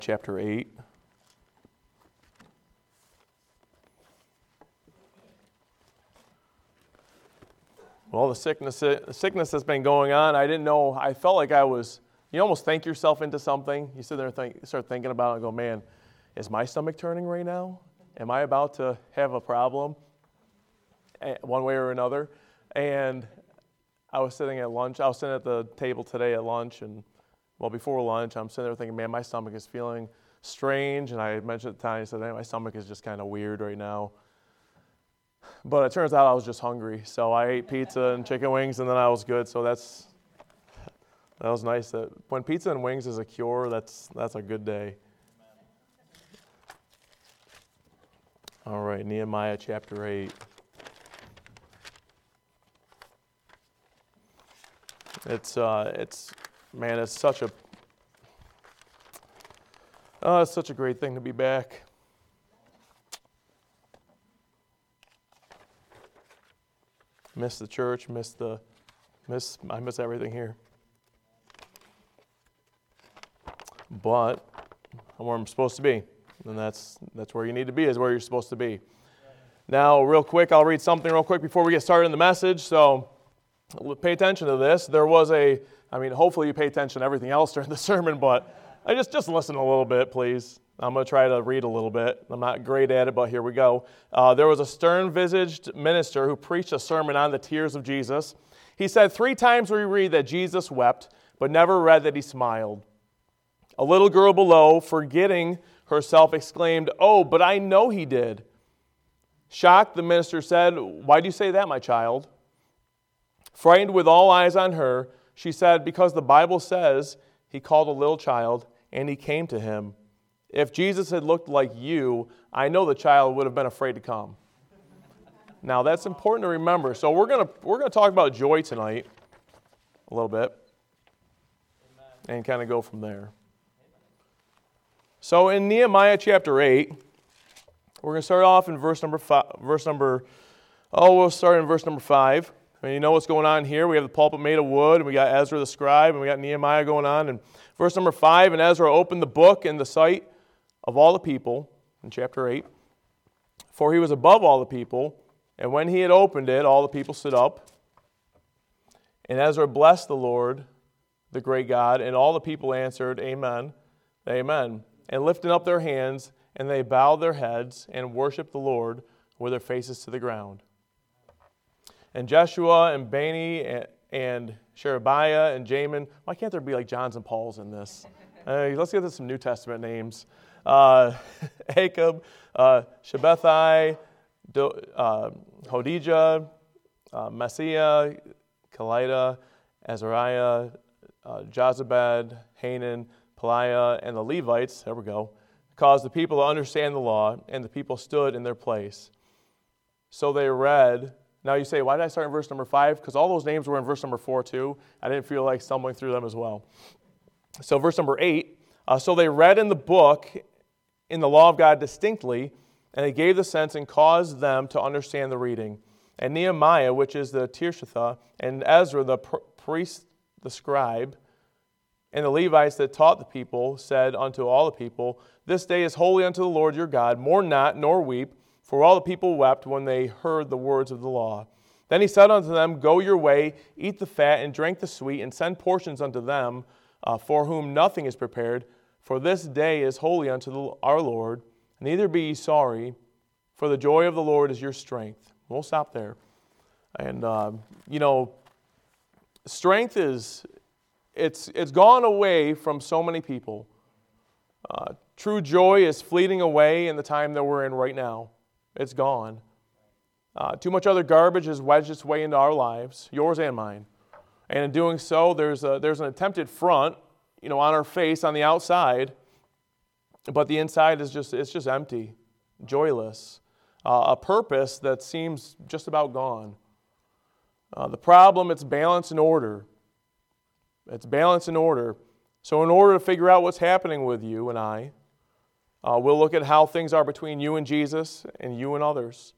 Chapter 8. Well, the sickness that's been going on, I didn't know, I felt like I was, you almost think yourself into something. You sit there and start thinking about it and go, man, is my stomach turning right now? Am I about to have a problem one way or another? And I was sitting at lunch. I was sitting at the table today at lunch, and before lunch, I'm sitting there thinking, man, my stomach is feeling strange. And I mentioned at the time, I said, hey, my stomach is just kind of weird right now. But it turns out I was just hungry. So I ate pizza and chicken wings, and then I was good. So that was nice. That when pizza and wings is a cure, that's a good day. All right, Nehemiah chapter 8. It's such a great thing to be back. Miss the church, I miss everything here. But I'm where I'm supposed to be. And that's where you need to be, is where you're supposed to be. Now, real quick, I'll read something real quick before we get started in the message. So pay attention to this. There was hopefully you pay attention to everything else during the sermon, but I just listen a little bit, please. I'm going to try to read a little bit. I'm not great at it, but here we go. There was a stern-visaged minister who preached a sermon on the tears of Jesus. He said, 3 times we read that Jesus wept, but never read that he smiled. A little girl below, forgetting herself, exclaimed, "Oh, but I know he did." Shocked, the minister said, "Why do you say that, my child?" Frightened with all eyes on her, she said, "Because the Bible says he called a little child and he came to him. If Jesus had looked like you, I know the child would have been afraid to come." Now that's important to remember. So we're gonna talk about joy tonight a little bit, and kind of go from there. So in Nehemiah chapter 8, we're going to start off in verse number 5. We'll start in verse number 5. And you know what's going on here. We have the pulpit made of wood, and we got Ezra the scribe, and we got Nehemiah going on. And verse number 5, and Ezra opened the book in the sight of all the people, in chapter 8. For he was above all the people, and when he had opened it, all the people stood up. And Ezra blessed the Lord, the great God, and all the people answered, Amen, Amen, and lifted up their hands, and they bowed their heads and worshiped the Lord with their faces to the ground. And Jeshua and Bani and Sherebiah and Jamin, why can't there be like Johns and Pauls in this? Let's get to some New Testament names. Jacob, Shabbethai, Hodijah, Messiah, Kelida, Azariah, Jozabad, Hanan, Peliah, and the Levites, there we go, caused the people to understand the law, and the people stood in their place. So they read. Now you say, why did I start in verse number 5? Because all those names were in verse number 4 too. I didn't feel like stumbling through them as well. So verse number 8, so they read in the book, in the law of God distinctly, and they gave the sense and caused them to understand the reading. And Nehemiah, which is the Tirshatha, and Ezra, the priest, the scribe, and the Levites that taught the people, said unto all the people, This day is holy unto the Lord your God, mourn not, nor weep, for all the people wept when they heard the words of the law. Then he said unto them, Go your way, eat the fat, and drink the sweet, and send portions unto them, for whom nothing is prepared. For this day is holy unto our Lord. Neither be ye sorry, for the joy of the Lord is your strength. We'll stop there. And, strength is, it's gone away from so many people. True joy is fleeting away in the time that we're in right now. It's gone. Too much other garbage has wedged its way into our lives, yours and mine. And in doing so, there's an attempted front, on our face on the outside, but the inside is just empty, joyless. A purpose that seems just about gone. The problem, it's balance and order. It's balance and order. So in order to figure out what's happening with you and I, we'll look at how things are between you and Jesus and you and others.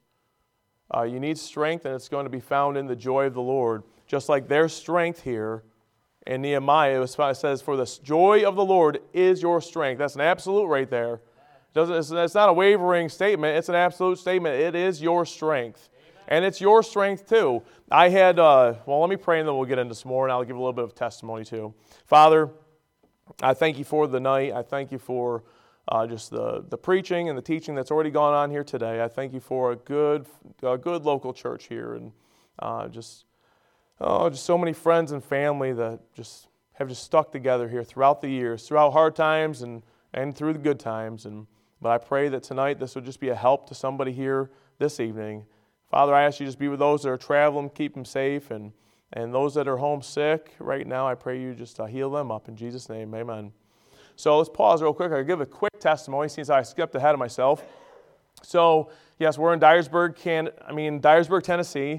You need strength, and it's going to be found in the joy of the Lord. Just like their strength here in Nehemiah, it says, "For the joy of the Lord is your strength." That's an absolute right there. It's not a wavering statement. It's an absolute statement. It is your strength. And it's your strength too. I had, let me pray and then we'll get into some more, and I'll give a little bit of testimony too. Father, I thank you for the night. I thank you for just the preaching and the teaching that's already gone on here today. I thank you for a good local church here, and just so many friends and family that have stuck together here throughout the years, throughout hard times and through the good times. But I pray that tonight this would just be a help to somebody here this evening. Father, I ask you to just be with those that are traveling, keep them safe, and those that are homesick right now, I pray you just heal them up in Jesus' name, amen. So let's pause real quick. I'll give a quick testimony since I skipped ahead of myself. So, yes, we're in Dyersburg, Tennessee,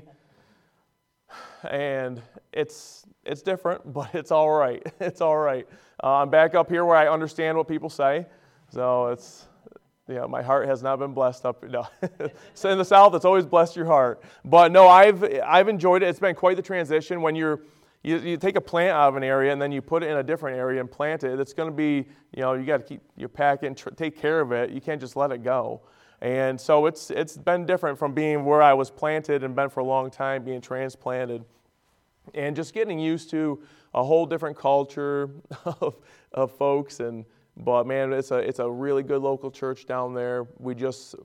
and it's different, but it's all right. It's all right. I'm back up here where I understand what people say, so my heart has not been blessed up. No, so in the South, it's always blessed your heart. But no, I've enjoyed it. It's been quite the transition when you take a plant out of an area and then you put it in a different area and plant it. It's going to be, you got to pack it and take care of it. You can't just let it go. And so it's been different from being where I was planted and been for a long time, being transplanted, and just getting used to a whole different culture of folks. But man, it's a really good local church down there. We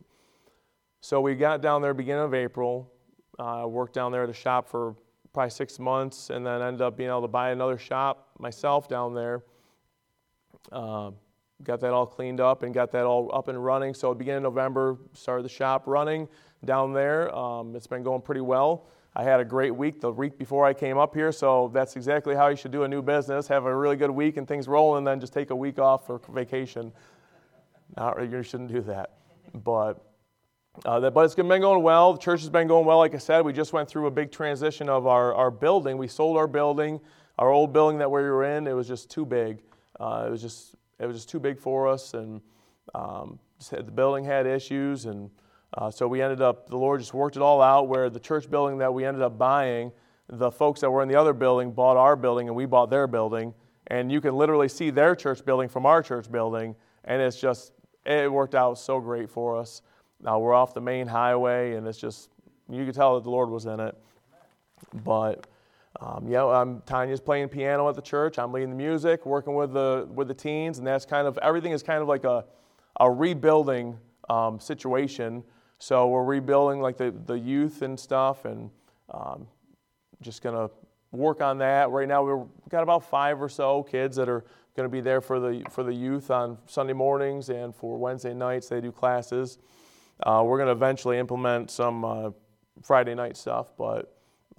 got down there beginning of April. Worked down there at a shop for probably 6 months, and then ended up being able to buy another shop myself down there. Got that all cleaned up and got that all up and running. So beginning of November, started the shop running down there. It's been going pretty well. I had a great week the week before I came up here, so that's exactly how you should do a new business. Have a really good week and things rolling, and then just take a week off for vacation. You shouldn't do that. But it's been going well. The church has been going well. Like I said, we just went through a big transition of our building. We sold our building, our old building that we were in. It was just too big. It was just too big for us, and the building had issues, and so we ended up, the Lord just worked it all out, where the church building that we ended up buying, the folks that were in the other building bought our building and we bought their building, and you can literally see their church building from our church building, and it worked out so great for us. Now we're off the main highway, and you can tell that the Lord was in it. But Tanya's playing piano at the church. I'm leading the music, working with the teens, and that's everything is kind of like a rebuilding situation. So we're rebuilding like the youth and stuff, and just going to work on that. Right now we've got about 5 or so kids that are going to be there for the youth on Sunday mornings, and for Wednesday nights they do classes. We're going to eventually implement some Friday night stuff, but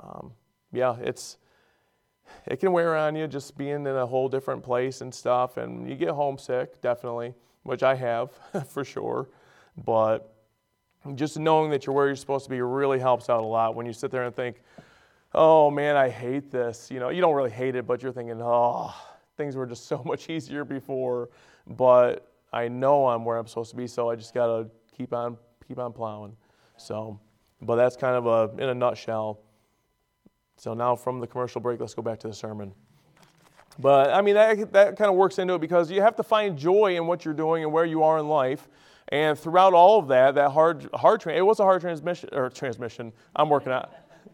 it can wear on you just being in a whole different place and stuff, and you get homesick, definitely, which I have for sure. But just knowing that you're where you're supposed to be really helps out a lot when you sit there and think, oh man, I hate this. You don't really hate it, but you're thinking, oh, things were just so much easier before. But I know I'm where I'm supposed to be, so I just got to keep on plowing. So, but that's kind of in a nutshell. So now from the commercial break, let's go back to the sermon. But I mean, that kind of works into it, because you have to find joy in what you're doing and where you are in life. And throughout all of that it was a hard transmission. I'm working out.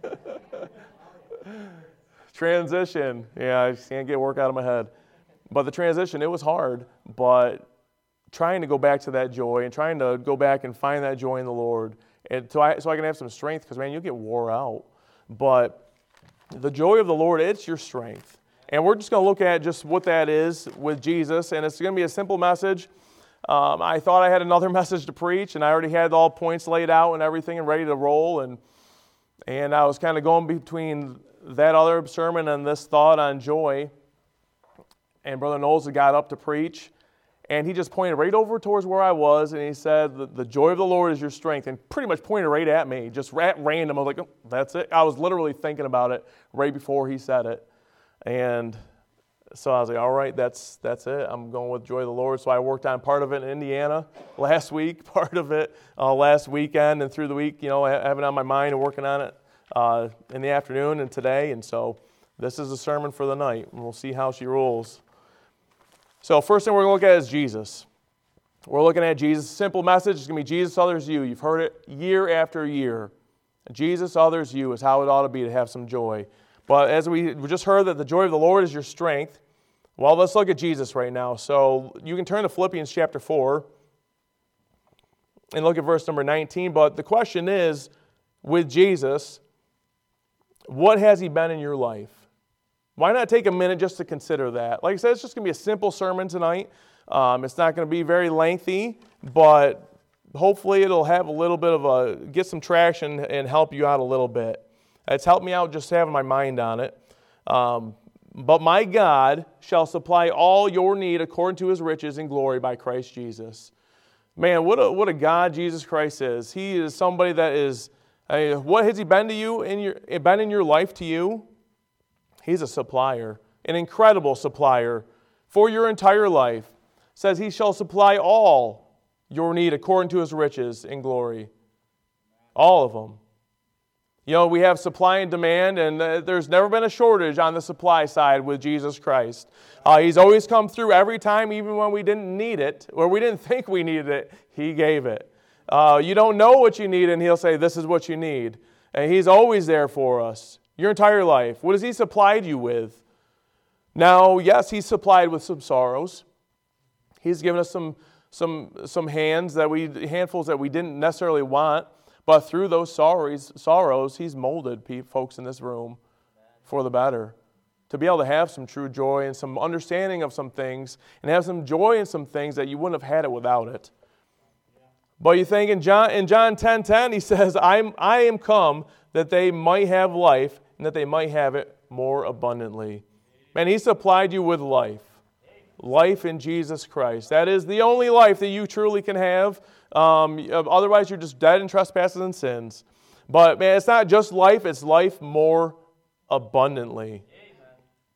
Transition. Yeah, I just can't get work out of my head. But the transition, it was hard. But trying to go back to that joy and trying to go back and find that joy in the Lord, and so I can have some strength, because man, you'll get wore out. But the joy of the Lord, it's your strength. And we're just going to look at just what that is with Jesus, and it's going to be a simple message. I thought I had another message to preach, and I already had all points laid out and everything and ready to roll, and I was kind of going between that other sermon and this thought on joy. And Brother Knowles had got up to preach, and he just pointed right over towards where I was, and he said, the joy of the Lord is your strength, and pretty much pointed right at me, just at random. I was like, oh, that's it. I was literally thinking about it right before he said it. And so I was like, all right, that's it. I'm going with joy of the Lord. So I worked on part of it in Indiana last week, part of it last weekend, and through the week, having it on my mind and working on it in the afternoon and today. And so This is the sermon for the night, and we'll see how she rolls. So first thing we're going to look at is Jesus. We're looking at Jesus. Simple message. It's going to be Jesus, others, you. You've heard it year after year. Jesus, others, you is how it ought to be to have some joy. But as we just heard that the joy of the Lord is your strength, well, let's look at Jesus right now. So you can turn to Philippians chapter 4 and look at verse number 19. But the question is, with Jesus, what has he been in your life? Why not take a minute just to consider that? Like I said, it's just going to be a simple sermon tonight. It's not going to be very lengthy, but hopefully it'll have a little bit of get some traction and help you out a little bit. It's helped me out just having my mind on it. But my God shall supply all your need according to his riches and glory by Christ Jesus. Man, what a God Jesus Christ is. He is somebody that is, what has he been to you, been in your life to you? He's a supplier, an incredible supplier for your entire life. It says he shall supply all your need according to his riches and glory. All of them. You know, we have supply and demand, and there's never been a shortage on the supply side with Jesus Christ. He's always come through every time, even when we didn't need it, or we didn't think we needed it, he gave it. You don't know what you need, and he'll say, this is what you need. And he's always there for us, your entire life. What has he supplied you with? Now, yes, he's supplied with some sorrows. He's given us some handfuls that we didn't necessarily want. But through those sorrows, he's molded folks in this room for the better. To be able to have some true joy and some understanding of some things and have some joy in some things that you wouldn't have had it without it. But you think in John 10:10, he says, I am come that they might have life and that they might have it more abundantly. Man, he supplied you with life. Life in Jesus Christ. That is the only life that you truly can have. Otherwise, you're just dead in trespasses and sins. But man, it's not just life, it's life more abundantly. Amen.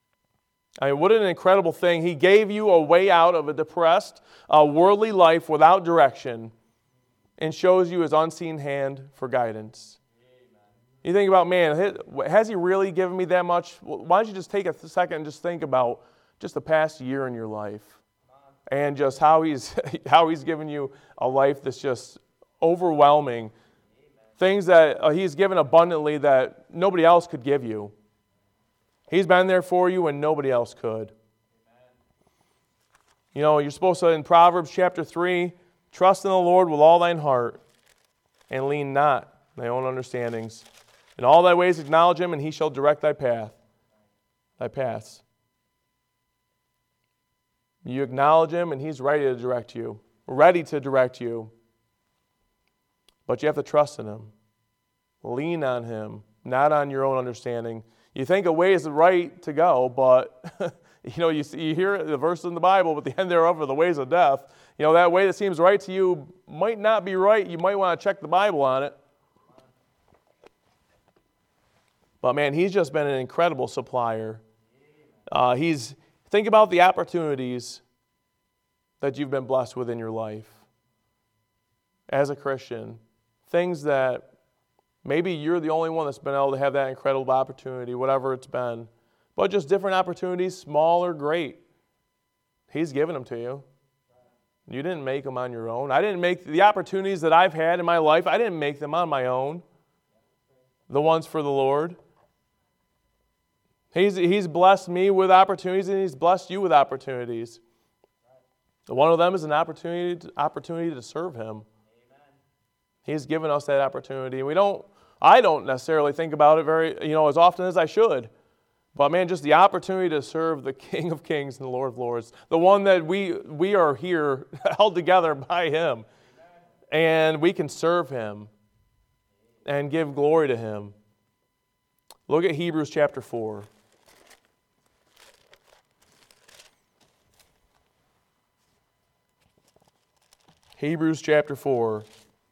I mean, what an incredible thing. He gave you a way out of a depressed, worldly life without direction and shows you his unseen hand for guidance. Amen. You think about, man, has he really given me that much? Why don't you just take a second and just think about just the past year in your life and just how he's given you a life that's just overwhelming. Amen. Things that he's given abundantly that nobody else could give you. He's been there for you when nobody else could. Amen. You know, you're supposed to, in Proverbs chapter 3, trust in the Lord with all thine heart and lean not on thy own understandings. In all thy ways acknowledge him, and he shall direct thy paths. You acknowledge him, and he's ready to direct you. But you have to trust in him. Lean on him, not on your own understanding. You think a way is right to go, but you hear the verse in the Bible, but the end thereof are the ways of death. You know, that way that seems right to you might not be right. You might want to check the Bible on it. But man, he's just been an incredible supplier. Think about the opportunities that you've been blessed with in your life as a Christian. Things that maybe you're the only one that's been able to have that incredible opportunity, whatever it's been. But just different opportunities, small or great. He's given them to you. You didn't make them on your own. I didn't make the opportunities that I've had in my life, I didn't make them on my own. The ones for the Lord. He's blessed me with opportunities, and he's blessed you with opportunities. One of them is an opportunity to serve him. Amen. He's given us that opportunity. I don't necessarily think about it as often as I should. But man, just the opportunity to serve the King of Kings and the Lord of Lords, the one that we are here held together by him. Amen. And we can serve him and give glory to him. Look at Hebrews chapter 4. Hebrews chapter 4.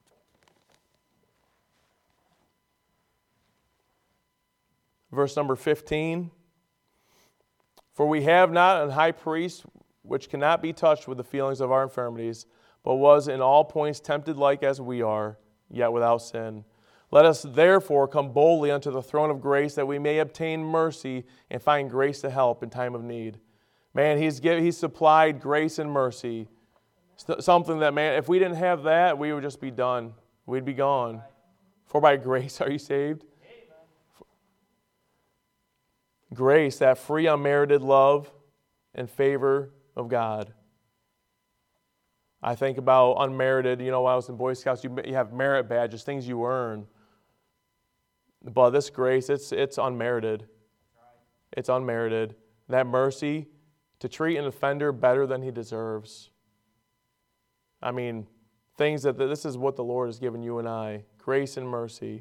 Verse number 15. For we have not an high priest which cannot be touched with the feelings of our infirmities, but was in all points tempted like as we are, yet without sin. Let us therefore come boldly unto the throne of grace that we may obtain mercy and find grace to help in time of need. Man, He's supplied grace and mercy. Something that, man, if we didn't have that, we would just be done. We'd be gone. For by grace are you saved? Grace, that free, unmerited love and favor of God. I think about unmerited, when I was in Boy Scouts, you have merit badges, things you earn. But this grace, it's unmerited. It's unmerited. That mercy to treat an offender better than he deserves. I mean, things this is what the Lord has given you and I. Grace and mercy.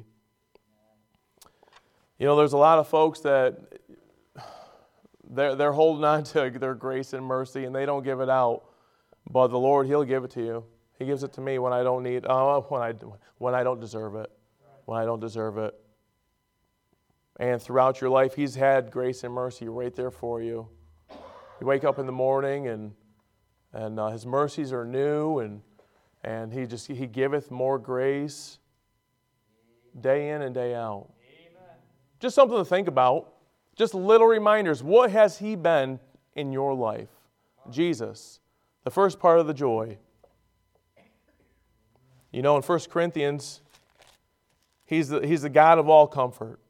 There's a lot of folks that they're holding on to their grace and mercy and they don't give it out. But the Lord, He'll give it to you. He gives it to me when I don't when I don't deserve it. When I don't deserve it. And throughout your life, He's had grace and mercy right there for you. You wake up in the morning and His mercies are new and He giveth more grace day in and day out. Amen. Just something to think about. Just little reminders. What has He been in your life? Jesus, the first part of the joy. In 1 Corinthians, He's the God of all comfort.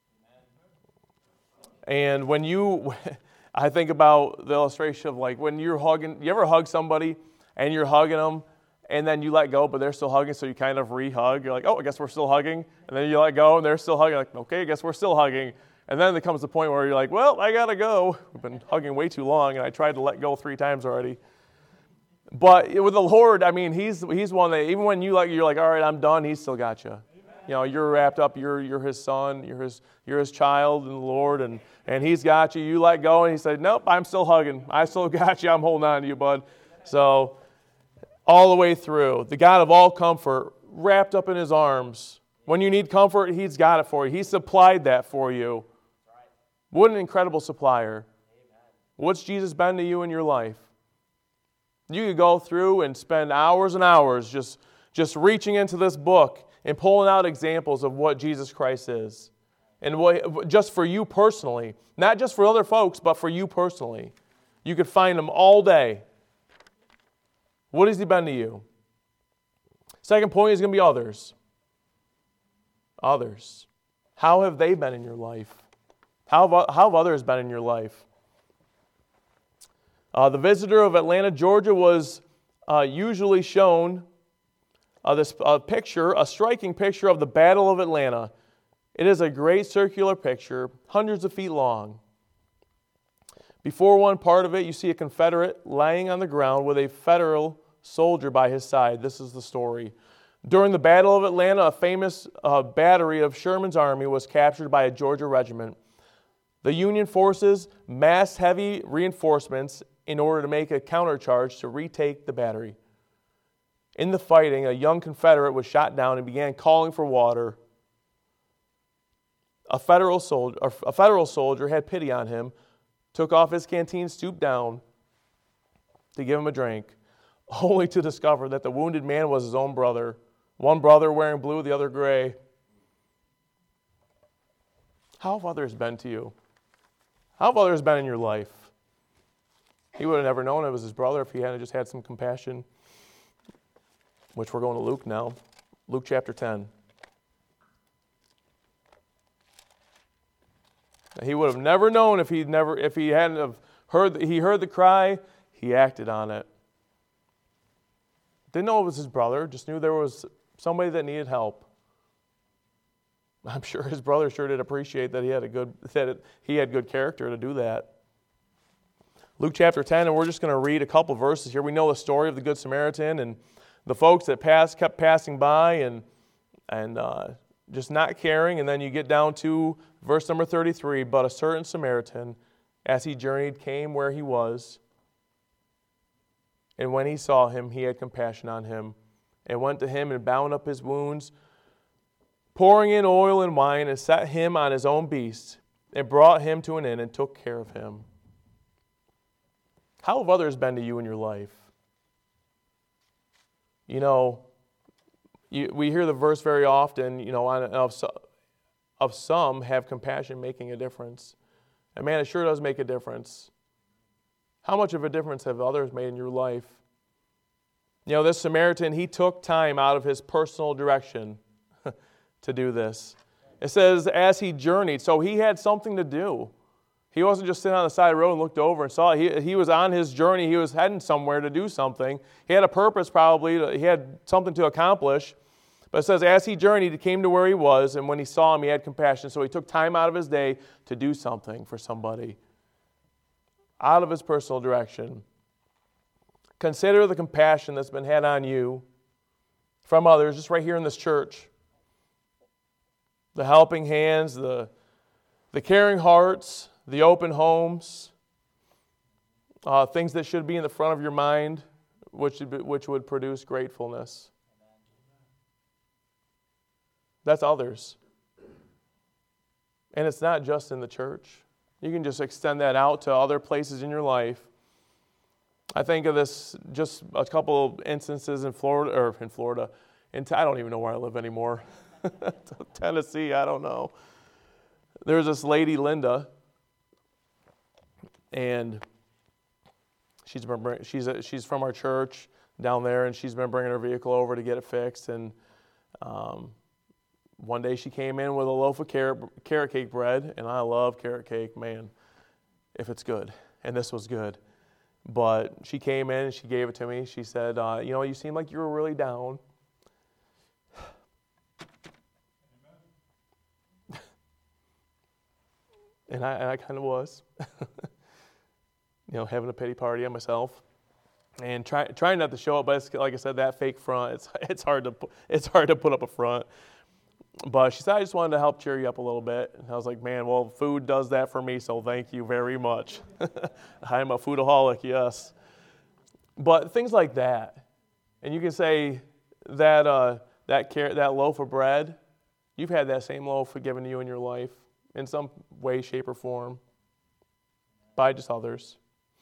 And when I think about the illustration of like when you're hugging, you ever hug somebody and you're hugging them and then you let go, but they're still hugging, so you kind of re-hug. You're like, oh, I guess we're still hugging. And then you let go and they're still hugging. Like, okay, I guess we're still hugging. And then there comes the point where you're like, well, I got to go. We've been hugging way too long and I tried to let go 3 times already. But with the Lord, I mean, He's one that even when you're like, all right, I'm done, He's still got you. You're wrapped up. You're His son. You're His child in the Lord, and He's got you. You let go, and He said, nope, I'm still hugging. I still got you. I'm holding on to you, bud. So all the way through, the God of all comfort, wrapped up in His arms. When you need comfort, He's got it for you. He supplied that for you. What an incredible supplier. What's Jesus been to you in your life? You could go through and spend hours and hours just reaching into this book and pulling out examples of what Jesus Christ is. And what, just for you personally. Not just for other folks, but for you personally. You could find them all day. What has He been to you? Second point is going to be others. Others. How have they been in your life? How have others been in your life? The visitor of Atlanta, Georgia was usually shown this picture, a striking picture of the Battle of Atlanta. It is a great circular picture, hundreds of feet long. Before one part of it, you see a Confederate lying on the ground with a Federal soldier by his side. This is the story. During the Battle of Atlanta, a famous battery of Sherman's army was captured by a Georgia regiment. The Union forces massed heavy reinforcements in order to make a countercharge to retake the battery. In the fighting, a young Confederate was shot down and began calling for water. A Federal soldier had pity on him, took off his canteen, stooped down to give him a drink, only to discover that the wounded man was his own brother. One brother wearing blue, the other gray. How have others been to you? How have others been in your life? He would have never known it was his brother if he hadn't just had some compassion. Which we're going to Luke now. Luke chapter 10. He would have never known if he hadn't have heard the cry, he acted on it. Didn't know it was his brother, just knew there was somebody that needed help. I'm sure his brother sure did appreciate that he had good character to do that. Luke chapter 10, and we're just going to read a couple verses here. We know the story of the Good Samaritan and the folks that kept passing by and just not caring. And then you get down to verse number 33. But a certain Samaritan, as he journeyed, came where he was. And when he saw him, he had compassion on him, and went to him and bound up his wounds, pouring in oil and wine, and set him on his own beast, and brought him to an inn and took care of him. How have others been to you in your life? We hear the verse very often, of some have compassion making a difference. And man, it sure does make a difference. How much of a difference have others made in your life? This Samaritan, he took time out of his personal direction to do this. It says, as he journeyed, so he had something to do. He wasn't just sitting on the side of the road and looked over and saw it. He was on his journey. He was heading somewhere to do something. He had a purpose probably. He had something to accomplish. But it says, as he journeyed, he came to where he was, and when he saw him, he had compassion. So he took time out of his day to do something for somebody. Out of his personal direction. Consider the compassion that's been had on you from others, just right here in this church. The helping hands, the caring hearts, the open homes, things that should be in the front of your mind, which would produce gratefulness. That's others. And it's not just in the church. You can just extend that out to other places in your life. I think of this, just a couple of instances in Florida, I don't even know where I live anymore. Tennessee, I don't know. There's this lady, Linda, and she's from our church down there, and she's been bringing her vehicle over to get it fixed. And one day she came in with a loaf of carrot cake bread, and I love carrot cake, man, if it's good. And this was good. But she came in and she gave it to me. She said, you seem like you were really down. And I kind of was. Having a pity party on myself. And trying not to show it, but it's, like I said, that fake front, it's hard to put up a front. But she said, I just wanted to help cheer you up a little bit. And I was like, man, well, food does that for me, so thank you very much. I'm a foodaholic, yes. But things like that. And you can say that that loaf of bread, you've had that same loaf given to you in your life in some way, shape, or form by just others.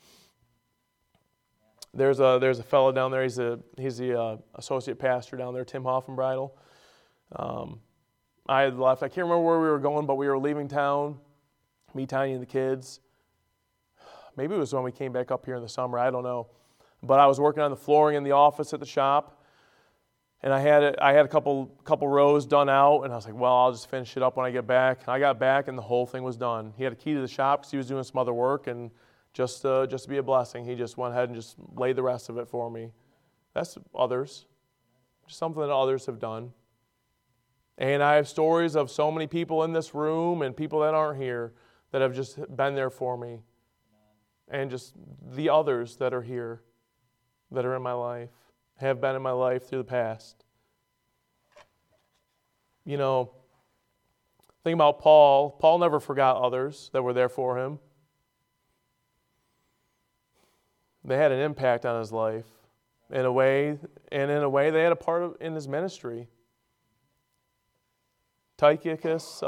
There's a fellow down there. He's the associate pastor down there, Tim Hoffenbridel. I had left. I can't remember where we were going, but we were leaving town, me, Tiny, and the kids. Maybe it was when we came back up here in the summer. I don't know. But I was working on the flooring in the office at the shop, and I had a couple rows done out, and I was like, well, I'll just finish it up when I get back. And I got back, and the whole thing was done. He had a key to the shop because he was doing some other work, and just to be a blessing, he just went ahead and just laid the rest of it for me. That's others. Just something that others have done. And I have stories of so many people in this room and people that aren't here that have just been there for me. And just the others that are here, that are in my life, have been in my life through the past. Think about Paul. Paul never forgot others that were there for him. They had an impact on his life in a way they had a part in his ministry. Tychicus,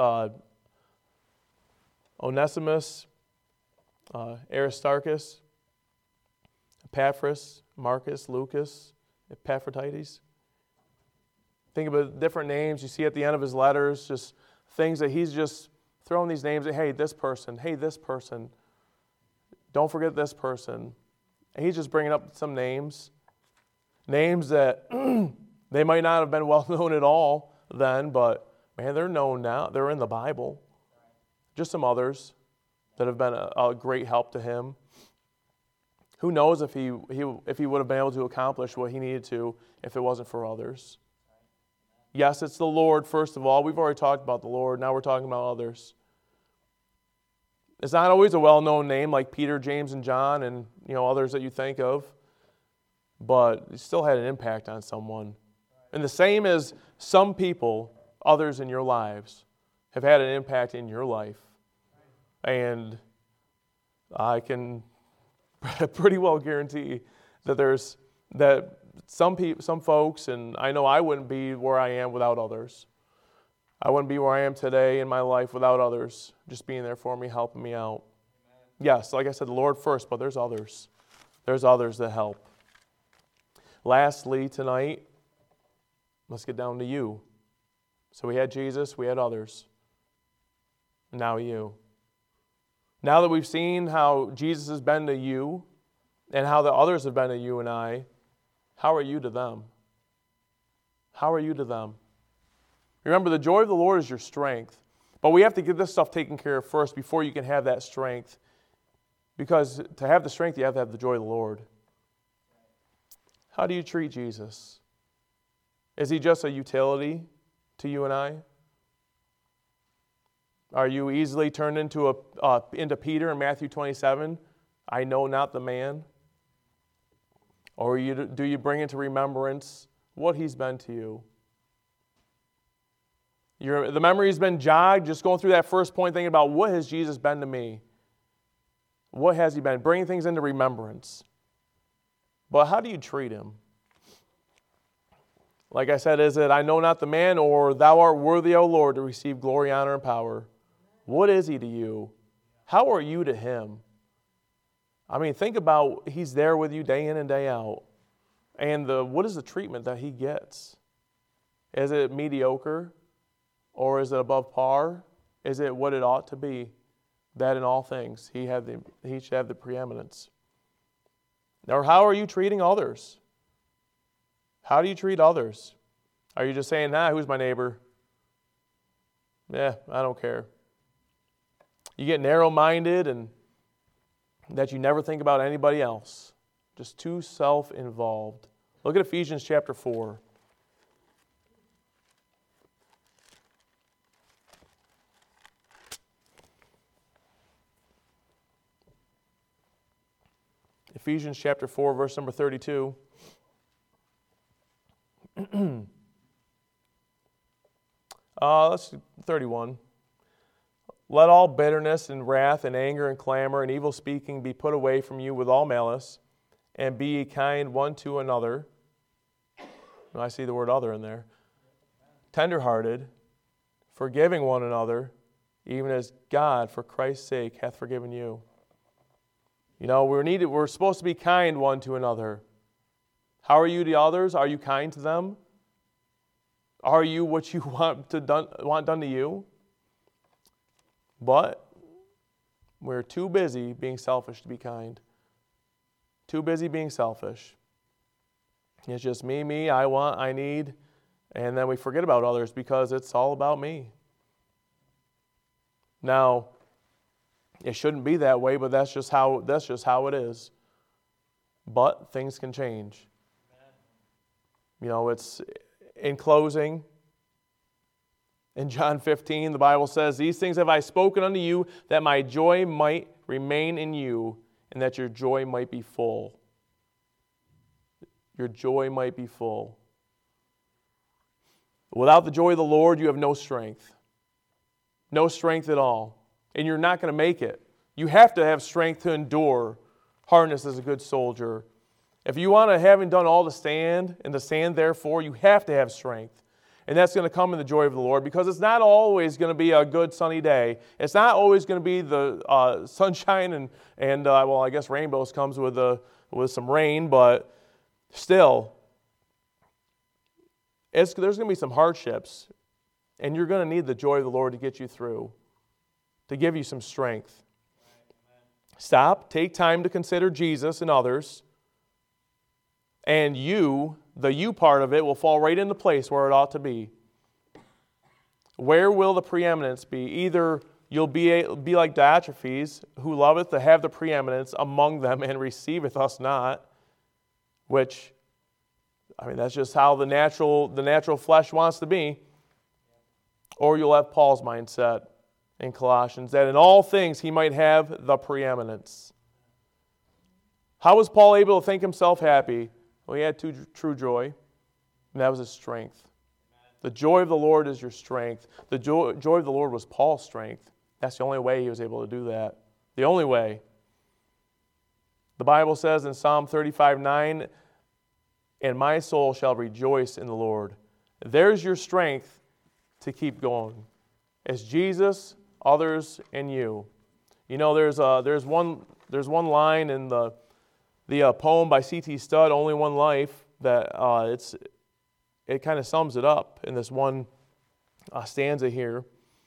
Onesimus, Aristarchus, Epaphras, Marcus, Lucas, Epaphroditus. Think about different names you see at the end of his letters, just things that he's just throwing these names at, hey, this person, don't forget this person. And he's just bringing up some names that they might not have been well known at all then, but man, they're known now. They're in the Bible. Just some others that have been a great help to him. Who knows if he would have been able to accomplish what he needed to if it wasn't for others. Yes, it's the Lord, first of all. We've already talked about the Lord. Now we're talking about others. It's not always a well-known name like Peter, James, and John and others that you think of, but it still had an impact on someone. And the same as some people, others in your lives, have had an impact in your life. And I can pretty well guarantee that some folks, and I know I wouldn't be where I am without others. I wouldn't be where I am today in my life without others just being there for me, helping me out. Yes, like I said, the Lord first, but there's others. There's others that help. Lastly, tonight, Let's get down to you. So we had Jesus, we had others. Now you. Now that we've seen how Jesus has been to you and how the others have been to you and I, how are you to them? How are you to them? Remember, the joy of the Lord is your strength. But we have to get this stuff taken care of first before you can have that strength. Because to have the strength, you have to have the joy of the Lord. How do you treat Jesus? Is he just a utility to you and I? Are you easily turned into Peter in Matthew 27? I know not the man. Or do you bring into remembrance what he's been to you? The memory's been jogged, just going through that first point, thinking about what has Jesus been to me? What has he been? Bringing things into remembrance. But how do you treat him? Like I said, is it, I know not the man, or thou art worthy, O Lord, to receive glory, honor, and power? What is he to you? How are you to him? I mean, think about, he's there with you day in and day out. And what is the treatment that he gets? Is it mediocre? Or is it above par? Is it what it ought to be? That in all things he should have the preeminence. Or how are you treating others? How do you treat others? Are you just saying, who's my neighbor? Yeah, I don't care. You get narrow-minded and that you never think about anybody else. Just too self-involved. Look at Ephesians chapter 4. Ephesians chapter 4, verse number 32. Let's do 31. Let all bitterness and wrath and anger and clamor and evil speaking be put away from you with all malice, and be ye kind one to another. I see the word other in there. Tenderhearted, forgiving one another, even as God, for Christ's sake, hath forgiven you. You know, we're supposed to be kind one to another. How are you to others? Are you kind to them? Are you what you want done to you? But we're too busy being selfish to be kind. Too busy being selfish. It's just me, I want, I need, and then we forget about others because it's all about me. Now, it shouldn't be that way, but that's just how it is. But things can change. You know, it's in closing. In John 15, the Bible says, "These things have I spoken unto you, that my joy might remain in you, and that your joy might be full." Your joy might be full. Without the joy of the Lord, you have no strength. No strength at all. And you're not going to make it. You have to have strength to endure hardness as a good soldier. If you want to, having done all to stand, and to stand therefore, you have to have strength. And that's going to come in the joy of the Lord, because it's not always going to be a good sunny day. It's not always going to be the sunshine and I guess rainbows comes with some rain, but still, there's going to be some hardships, and you're going to need the joy of the Lord to get you through, to give you some strength. Stop, take time to consider Jesus and others, and the you part of it will fall right into place where it ought to be. Where will the preeminence be? Either you'll be like Diotrephes, who loveth to have the preeminence among them and receiveth us not, which, that's just how the natural flesh wants to be. Or you'll have Paul's mindset in Colossians, that in all things he might have the preeminence. How was Paul able to think himself happy? Well, he had true joy, and that was his strength. The joy of the Lord is your strength. The joy of the Lord was Paul's strength. That's the only way he was able to do that. The only way. The Bible says in Psalm 35:9, "And my soul shall rejoice in the Lord." There's your strength to keep going. It's Jesus, others, and you. You know, there's one line in the poem by C.T. Studd, "Only One Life," that it kind of sums it up in this one stanza here.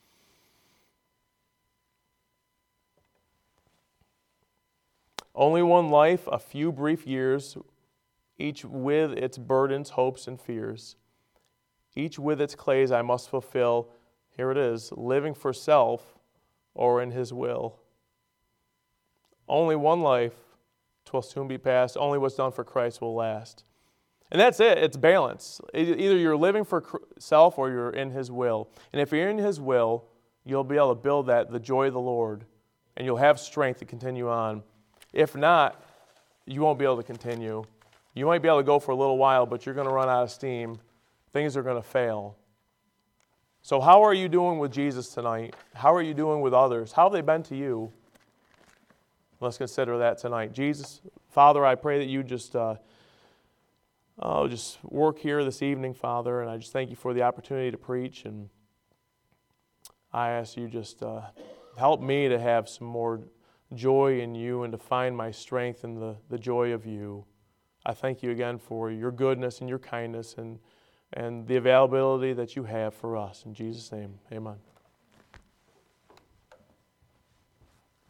Only one life, a few brief years, each with its burdens, hopes, and fears. Each with its clays I must fulfill. Here it is, living for self or in His will. Only one life, 'twill soon be past. Only what's done for Christ will last. And that's it. It's balance. Either you're living for self or you're in His will. And if you're in His will, you'll be able to build the joy of the Lord, and you'll have strength to continue on. If not, you won't be able to continue. You might be able to go for a little while, but you're going to run out of steam. Things are going to fail. So how are you doing with Jesus tonight? How are you doing with others? How have they been to you? Let's consider that tonight. Jesus, Father, I pray that you just work here this evening, Father, and I just thank you for the opportunity to preach, and I ask you just help me to have some more joy in you and to find my strength in the joy of you. I thank you again for your goodness and your kindness and the availability that you have for us. In Jesus' name, amen.